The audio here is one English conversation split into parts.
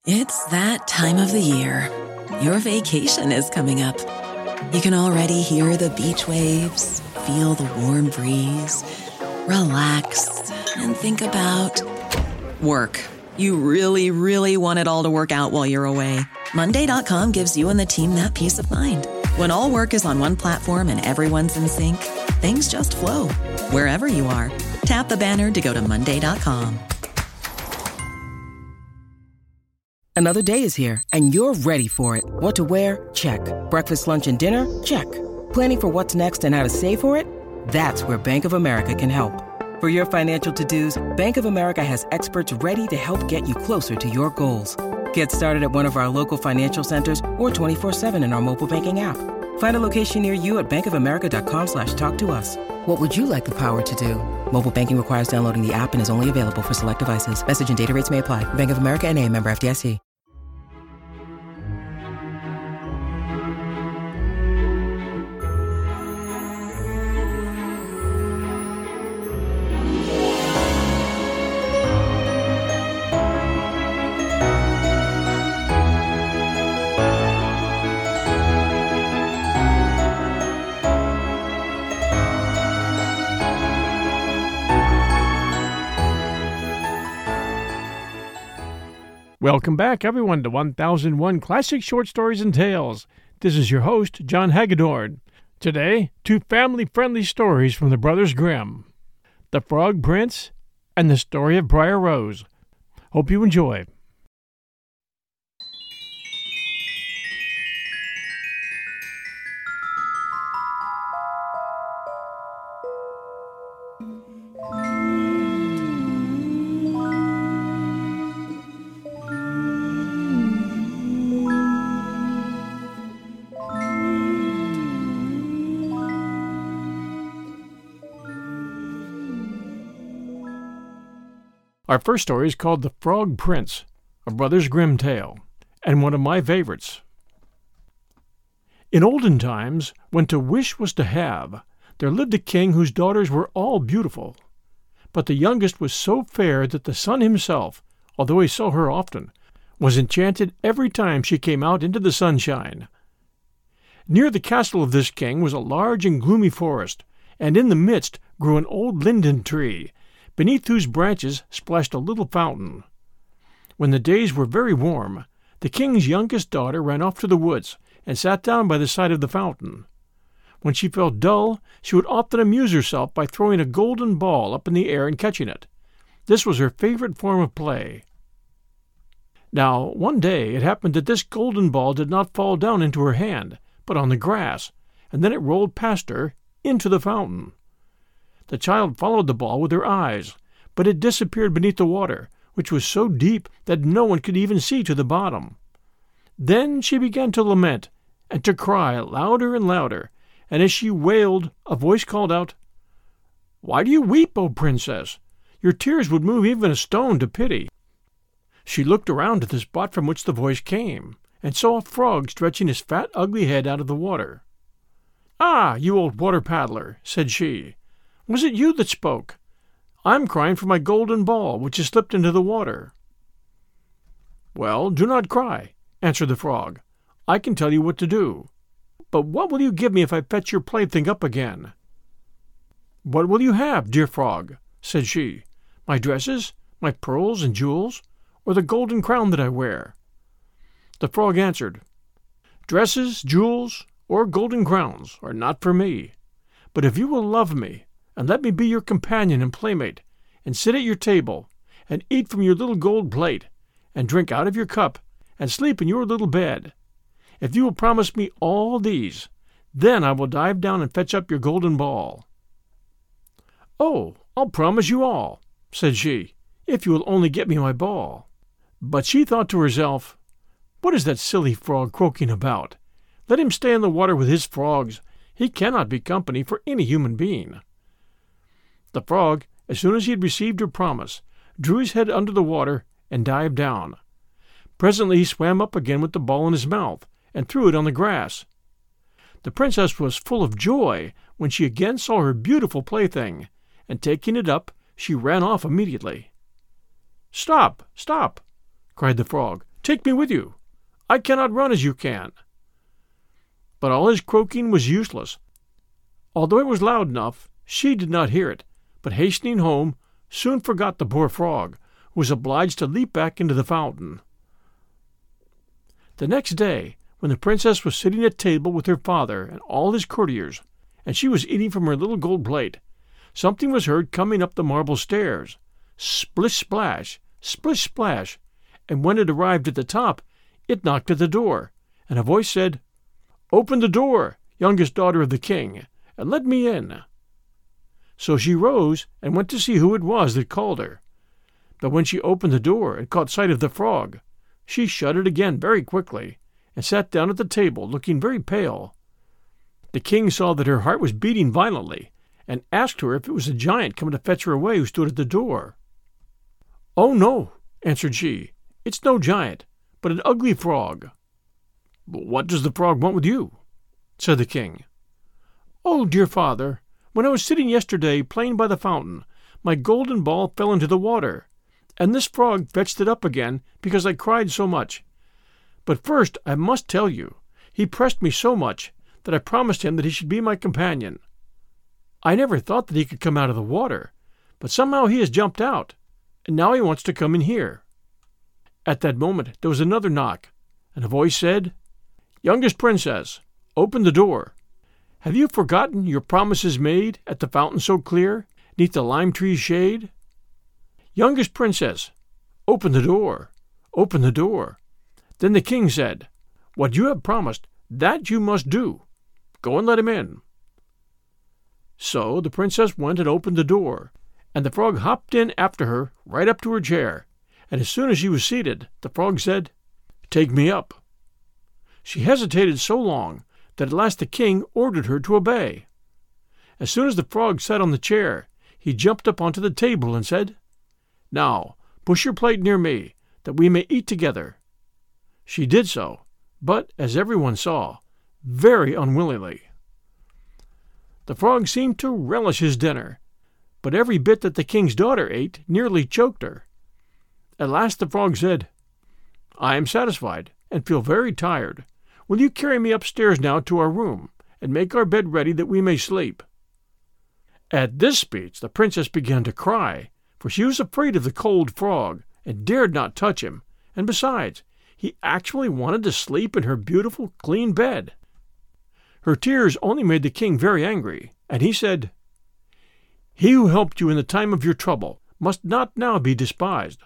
It's that time of the year. Your vacation is coming up. You can already hear the beach waves, feel the warm breeze, relax, and think about work. You really, really want it all to work out while you're away. Monday.com gives you and the team that peace of mind. When all work is on one platform and everyone's in sync, things just flow. Wherever you are, tap the banner to go to Monday.com. Another day is here, and you're ready for it. What to wear? Check. Breakfast, lunch, and dinner? Check. Planning for what's next and how to save for it? That's where Bank of America can help. For your financial to-dos, Bank of America has experts ready to help get you closer to your goals. Get started at one of our local financial centers or 24/7 in our mobile banking app. Find a location near you at bankofamerica.com/talktous. What would you like the power to do? Mobile banking requires downloading the app and is only available for select devices. Message and data rates may apply. Bank of America N.A., member FDIC. Welcome back, everyone, to 1001 Classic Short Stories and Tales. This is your host, John Hagedorn. Today, two family-friendly stories from the Brothers Grimm, The Frog Prince and The Story of Briar Rose. Hope you enjoy. Our first story is called The Frog Prince, a Brothers Grimm tale, and one of my favorites. In olden times, when to wish was to have, there lived a king whose daughters were all beautiful. But the youngest was so fair that the sun himself, although he saw her often, was enchanted every time she came out into the sunshine. Near the castle of this king was a large and gloomy forest, and in the midst grew an old linden tree, beneath whose branches splashed a little fountain. When the days were very warm, the king's youngest daughter ran off to the woods and sat down by the side of the fountain. When she felt dull, she would often amuse herself by throwing a golden ball up in the air and catching it. This was her favorite form of play. Now, one day it happened that this golden ball did not fall down into her hand, but on the grass, and then it rolled past her into the fountain. The child followed the ball with her eyes, but it disappeared beneath the water, which was so deep that no one could even see to the bottom. Then she began to lament, and to cry louder and louder, and as she wailed, a voice called out, "Why do you weep, O princess? Your tears would move even a stone to pity." She looked around at the spot from which the voice came, and saw a frog stretching his fat, ugly head out of the water. "Ah, you old water paddler," said she, "was it you that spoke? I'm crying for my golden ball, which has slipped into the water." "Well, do not cry," answered the frog. "I can tell you what to do. But what will you give me if I fetch your plaything up again?" "What will you have, dear frog?" said she. "My dresses, my pearls and jewels, or the golden crown that I wear?" The frog answered, "Dresses, jewels, or golden crowns are not for me. But if you will love me, and let me be your companion and playmate, and sit at your table, and eat from your little gold plate, and drink out of your cup, and sleep in your little bed, if you will promise me all these, then I will dive down and fetch up your golden ball." "Oh, I'll promise you all," said she, "if you will only get me my ball." But she thought to herself, "What is that silly frog croaking about? Let him stay in the water with his frogs. He cannot be company for any human being." The frog, as soon as he had received her promise, drew his head under the water and dived down. Presently he swam up again with the ball in his mouth, and threw it on the grass. The princess was full of joy when she again saw her beautiful plaything, and taking it up, she ran off immediately. "Stop, stop!" cried the frog. Take me with you. I cannot run as you can." But all his croaking was useless. Although it was loud enough, she did not hear it, but hastening home, soon forgot the poor frog, who was obliged to leap back into the fountain. The next day, when the princess was sitting at table with her father and all his courtiers, and she was eating from her little gold plate, something was heard coming up the marble stairs. Splish-splash, splish-splash, and when it arrived at the top, it knocked at the door, and a voice said, "Open the door, youngest daughter of the king, and let me in." So she rose and went to see who it was that called her. But when she opened the door and caught sight of the frog, she shut it again very quickly, and sat down at the table looking very pale. The king saw that her heart was beating violently, and asked her if it was a giant come to fetch her away who stood at the door. "Oh, no," answered she, "it's no giant, but an ugly frog." "What does the frog want with you?" said the king. "Oh, dear father, when I was sitting yesterday playing by the fountain, my golden ball fell into the water, and this frog fetched it up again because I cried so much. But first I must tell you, he pressed me so much that I promised him that he should be my companion. I never thought that he could come out of the water, but somehow he has jumped out, and now he wants to come in here." At that moment there was another knock, and a voice said, "Youngest princess, open the door. Have you forgotten your promises made at the fountain so clear, 'neath the lime tree's shade? Youngest princess, open the door, open the door." Then the king said, "What you have promised, that you must do. Go and let him in." So the princess went and opened the door, and the frog hopped in after her right up to her chair, and as soon as she was seated, the frog said, "Take me up." She hesitated so long that at last the king ordered her to obey. As soon as the frog sat on the chair, he jumped up onto the table and said, "Now push your plate near me, that we may eat together." She did so, but, as everyone saw, very unwillingly. The frog seemed to relish his dinner, but every bit that the king's daughter ate nearly choked her. At last the frog said, "I am satisfied, and feel very tired. Will you carry me upstairs now to our room, and make our bed ready that we may sleep?" At this speech the princess began to cry, for she was afraid of the cold frog, and dared not touch him, and besides, he actually wanted to sleep in her beautiful, clean bed. Her tears only made the king very angry, and he said, "He who helped you in the time of your trouble must not now be despised."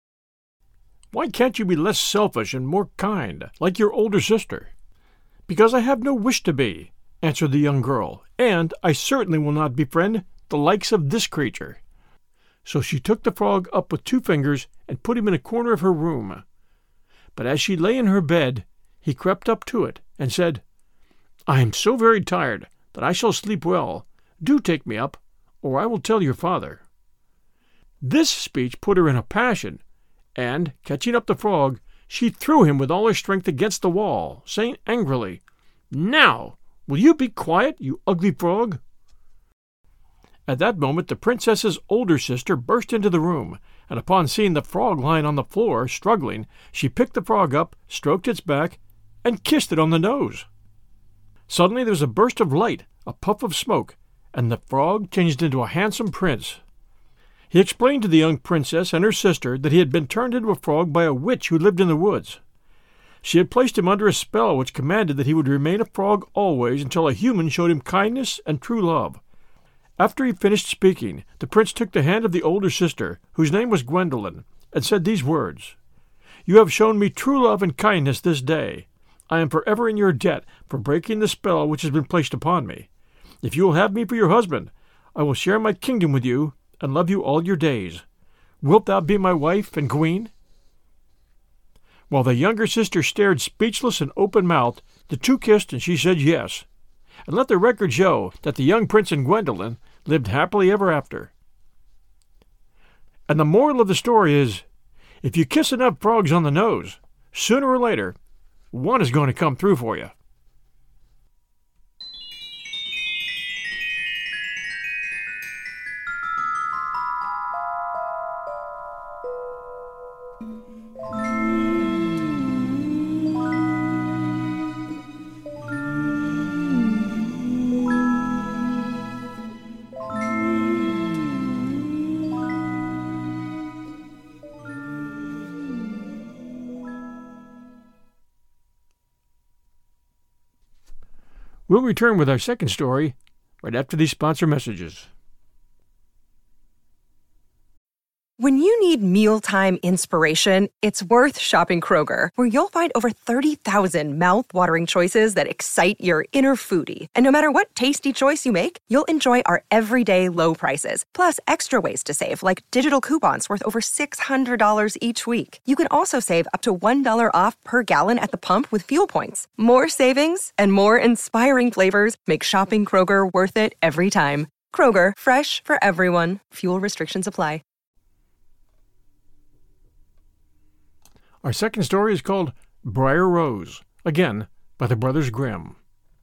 "Why can't you be less selfish and more kind, like your older sister?" "Because I have no wish to be," answered the young girl, "and I certainly will not befriend the likes of this creature." So she took the frog up with 2 fingers and put him in a corner of her room. But as she lay in her bed, he crept up to it and said, "I am so very tired that I shall sleep well. Do take me up, or I will tell your father." This speech put her in a passion, and, catching up the frog, she threw him with all her strength against the wall, saying angrily, "Now, will you be quiet, you ugly frog?" At that moment the princess's older sister burst into the room, and upon seeing the frog lying on the floor, struggling, she picked the frog up, stroked its back, and kissed it on the nose. Suddenly there was a burst of light, a puff of smoke, and the frog changed into a handsome prince. He explained to the young princess and her sister that he had been turned into a frog by a witch who lived in the woods. She had placed him under a spell which commanded that he would remain a frog always until a human showed him kindness and true love. After he finished speaking, the prince took the hand of the older sister, whose name was Gwendolen, and said these words, "You have shown me true love and kindness this day. I am forever in your debt for breaking the spell which has been placed upon me. If you will have me for your husband, I will share my kingdom with you and love you all your days. Wilt thou be my wife and queen?" While the younger sister stared speechless and open-mouthed, the 2 kissed, and she said yes. And let the record show that the young prince and Gwendolen lived happily ever after. And the moral of the story is, if you kiss enough frogs on the nose, sooner or later, one is going to come through for you. We'll return with our second story right after these sponsor messages. When you need mealtime inspiration, it's worth shopping Kroger, where you'll find over 30,000 mouth-watering choices that excite your inner foodie. And no matter what tasty choice you make, you'll enjoy our everyday low prices, plus extra ways to save, like digital coupons worth over $600 each week. You can also save up to $1 off per gallon at the pump with fuel points. More savings and more inspiring flavors make shopping Kroger worth it every time. Kroger, fresh for everyone. Fuel restrictions apply. Our second story is called Briar Rose, again by the Brothers Grimm.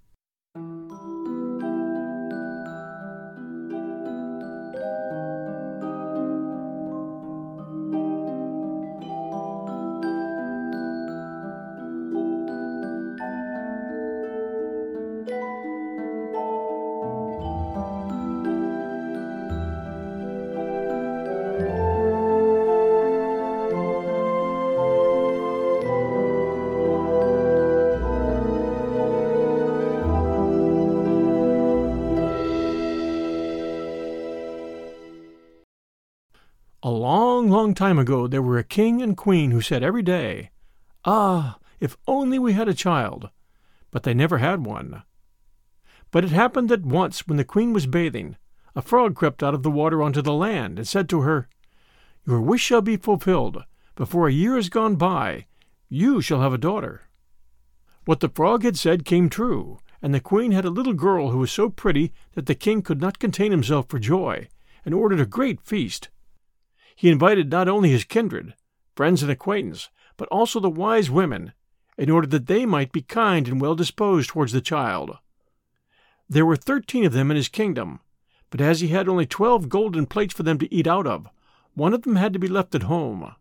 A long, long time ago there were a king and queen who said every day, "Ah, if only we had a child," but they never had one. But it happened that once when the queen was bathing, a frog crept out of the water onto the land and said to her, "Your wish shall be fulfilled. Before a year has gone by, you shall have a daughter." What the frog had said came true, and the queen had a little girl who was so pretty that the king could not contain himself for joy, and ordered a great feast. He invited not only his kindred, friends and acquaintance, but also the wise women, in order that they might be kind and well disposed towards the child. There were 13 of them in his kingdom, but as he had only 12 golden plates for them to eat out of, one of them had to be left at home.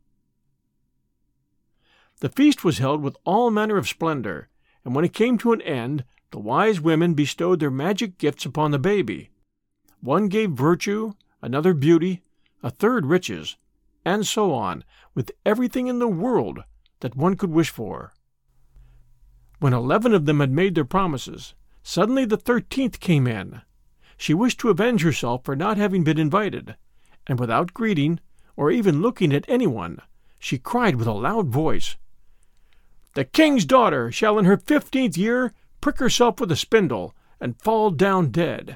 The feast was held with all manner of splendor, and when it came to an end, the wise women bestowed their magic gifts upon the baby. One gave virtue, another beauty, a third riches, and so on, with everything in the world that one could wish for. When 11 of them had made their promises, suddenly the 13th came in. She wished to avenge herself for not having been invited, and without greeting, or even looking at anyone, she cried with a loud voice, "The king's daughter shall in her 15th year prick herself with a spindle, and fall down dead."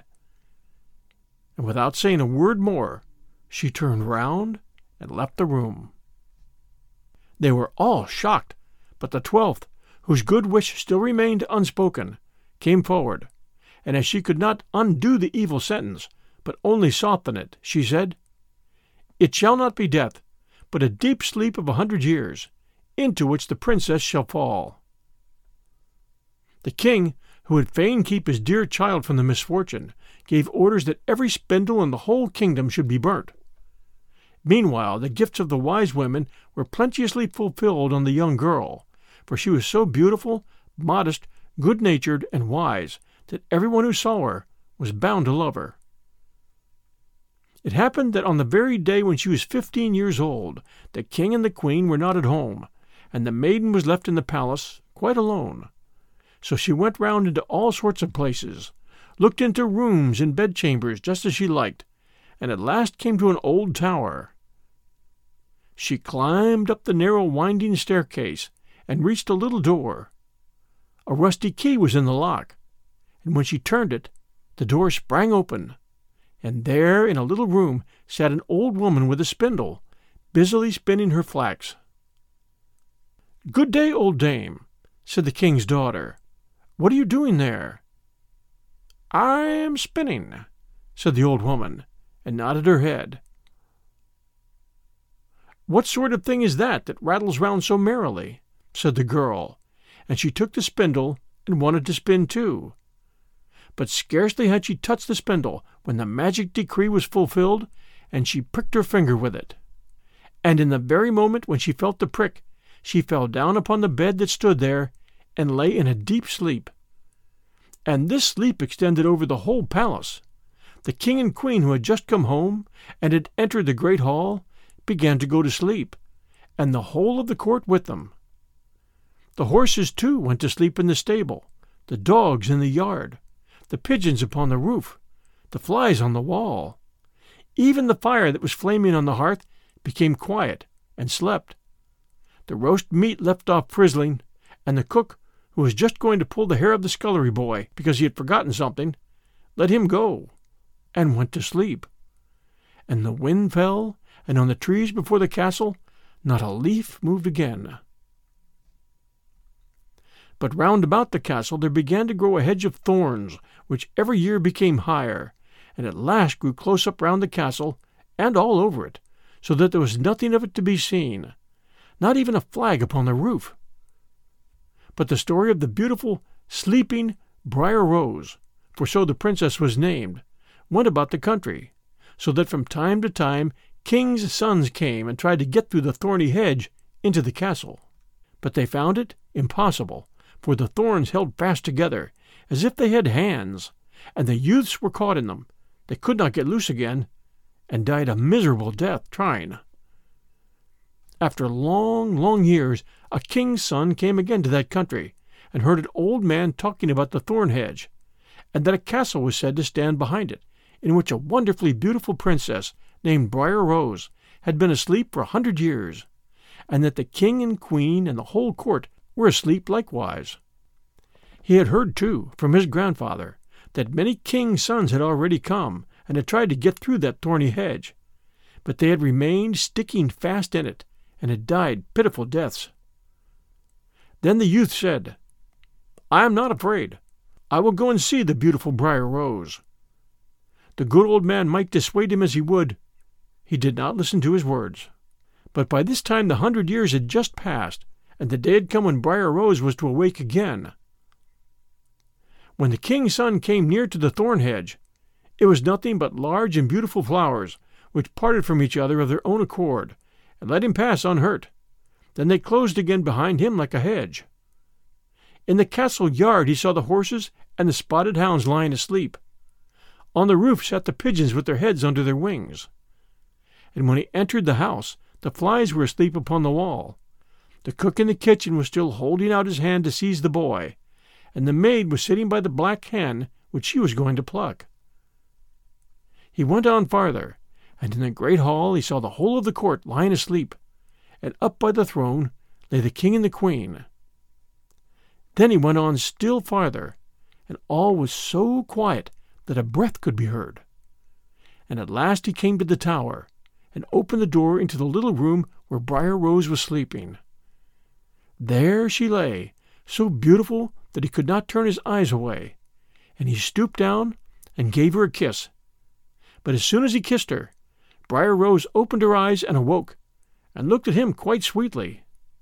And without saying a word more, she turned round and left the room. They were all shocked, but the 12th, whose good wish still remained unspoken, came forward, and as she could not undo the evil sentence, but only soften it, she said, "It shall not be death, but a deep sleep of 100 years, into which the princess shall fall." The king, who would fain keep his dear child from the misfortune, gave orders that every spindle in the whole kingdom should be burnt. Meanwhile, the gifts of the wise women were plenteously fulfilled on the young girl, for she was so beautiful, modest, good-natured, and wise that everyone who saw her was bound to love her. It happened that on the very day when she was 15 years old, the king and the queen were not at home, and the maiden was left in the palace quite alone. So she went round into all sorts of places, looked into rooms and bedchambers just as she liked, and at last came to an old tower. She climbed up the narrow winding staircase and reached a little door. A rusty key was in the lock, and when she turned it, the door sprang open, and there in a little room sat an old woman with a spindle, busily spinning her flax. "Good day, old dame," said the king's daughter. "What are you doing there?" "I am spinning," said the old woman, and nodded her head. "What sort of thing is that rattles round so merrily?" said the girl, and she took the spindle and wanted to spin too. But scarcely had she touched the spindle when the magic decree was fulfilled, and she pricked her finger with it. And in the very moment when she felt the prick, she fell down upon the bed that stood there, and lay in a deep sleep. And this sleep extended over the whole palace. The king and queen, who had just come home and had entered the great hall, began to go to sleep, and the whole of the court with them. The horses, too, went to sleep in the stable, the dogs in the yard, the pigeons upon the roof, the flies on the wall. Even the fire that was flaming on the hearth became quiet and slept. The roast meat left off frizzling, and the cook, who was just going to pull the hair of the scullery boy because he had forgotten something, let him go and went to sleep. And the wind fell, and on the trees before the castle not a leaf moved again. But round about the castle there began to grow a hedge of thorns, which every year became higher, and at last grew close up round the castle, and all over it, so that there was nothing of it to be seen, not even a flag upon the roof. But the story of the beautiful, sleeping Briar Rose, for so the princess was named, went about the country, so that from time to time kings' sons came and tried to get through the thorny hedge into the castle. But they found it impossible, for the thorns held fast together, as if they had hands, and the youths were caught in them. They could not get loose again, and died a miserable death trying. After long, long years, a king's son came again to that country, and heard an old man talking about the thorn hedge, and that a castle was said to stand behind it, in which a wonderfully beautiful princess named Briar Rose had been asleep for 100 years, and that the king and queen and the whole court were asleep likewise. He had heard, too, from his grandfather, that many kings' sons had already come and had tried to get through that thorny hedge, but they had remained sticking fast in it, and had died pitiful deaths. Then the youth said, "I am not afraid. I will go and see the beautiful Briar Rose." The good old man might dissuade him as he would. He did not listen to his words. But by this time the 100 years had just passed, and the day had come when Briar Rose was to awake again. When the king's son came near to the thorn hedge, it was nothing but large and beautiful flowers, which parted from each other of their own accord, and let him pass unhurt. Then they closed again behind him like a hedge. In the castle yard he saw the horses and the spotted hounds lying asleep. On the roof sat the pigeons with their heads under their wings. And when he entered the house, the flies were asleep upon the wall. The cook in the kitchen was still holding out his hand to seize the boy, and the maid was sitting by the black hen which she was going to pluck. He went on farther, and in the great hall he saw the whole of the court lying asleep, and up by the throne lay the king and the queen. Then he went on still farther, and all was so quiet that a breath could be heard. And at last he came to the tower, and opened the door into the little room where Briar Rose was sleeping. There she lay, so beautiful that he could not turn his eyes away, and he stooped down and gave her a kiss. But as soon as he kissed her, Briar Rose opened her eyes and awoke, and looked at him quite sweetly.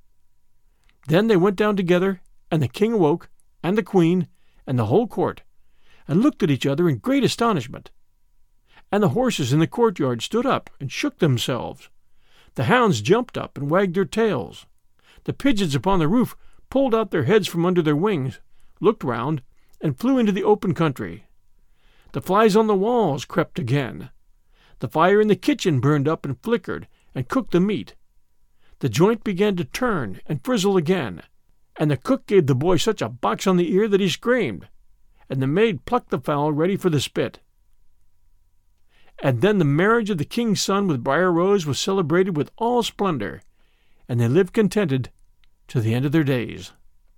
Then they went down together, and the king awoke, and the queen, and the whole court, and looked at each other in great astonishment. And the horses in the courtyard stood up and shook themselves. The hounds jumped up and wagged their tails. The pigeons upon the roof pulled out their heads from under their wings, looked round, and flew into the open country. The flies on the walls crept again. The fire in the kitchen burned up and flickered and cooked the meat. The joint began to turn and frizzle again, and the cook gave the boy such a box on the ear that he screamed, and the maid plucked the fowl ready for the spit. And then the marriage of the king's son with Briar Rose was celebrated with all splendor, and they lived contented to the end of their days.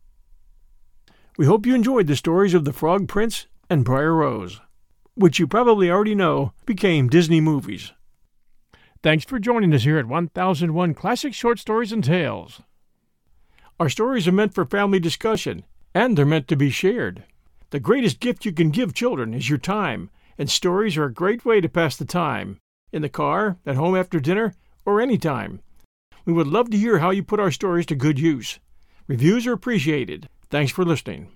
We hope you enjoyed the stories of the Frog Prince and Briar Rose, which you probably already know became Disney movies. Thanks for joining us here at 1001 Classic Short Stories and Tales. Our stories are meant for family discussion, and they're meant to be shared. The greatest gift you can give children is your time, and stories are a great way to pass the time, in the car, at home after dinner, or any time. We would love to hear how you put our stories to good use. Reviews are appreciated. Thanks for listening.